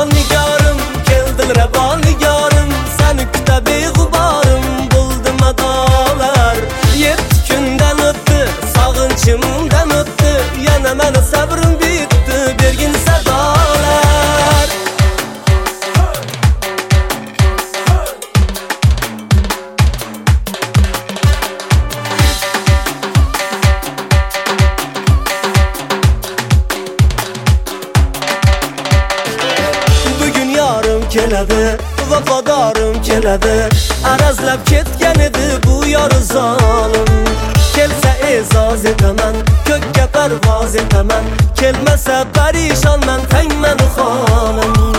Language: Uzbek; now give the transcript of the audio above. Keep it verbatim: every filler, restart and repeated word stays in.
nigorim, keldil rabo nigorim, seni kuta beg'uborim, bo'ldi madolar. Yetti kundan o'tdi, sog'inchimdan o'tdi, yana meni sabrim bitdi, bergin sadolar. Keladi, vafodorim keladi, arazlab ketgan edi bu yor zolim. Kelsa e'zoz etaman, ko'kka parvoz etaman, kelmasa parishonman, tangman xonim.